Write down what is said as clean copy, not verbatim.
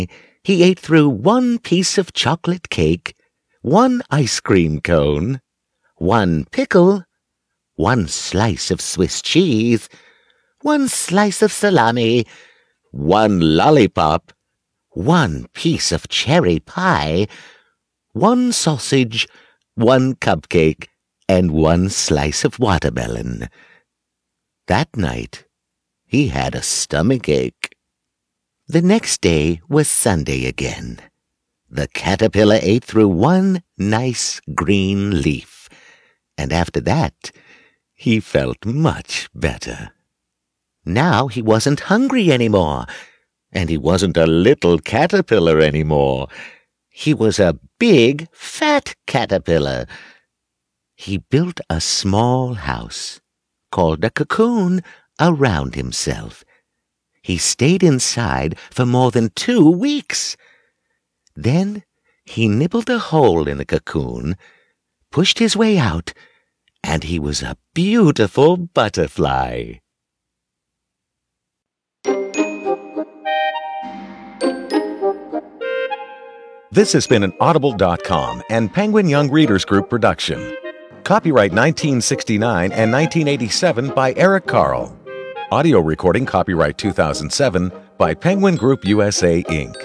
He ate through one piece of chocolate cake, one ice cream cone, one pickle, one slice of Swiss cheese, one slice of salami, one lollipop, one piece of cherry pie, one sausage, one cupcake, and one slice of watermelon. That night, he had a stomachache. The next day was Sunday again. The caterpillar ate through one nice green leaf, and after that, he felt much better. Now he wasn't hungry anymore, and he wasn't a little caterpillar anymore. He was a big, fat caterpillar. He built a small house, called a cocoon, around himself. He stayed inside for more than 2 weeks. Then he nibbled a hole in the cocoon, pushed his way out, and he was a beautiful butterfly. This has been an Audible.com and Penguin Young Readers Group production. Copyright 1969 and 1987 by Eric Carle. Audio recording copyright 2007 by Penguin Group USA, Inc.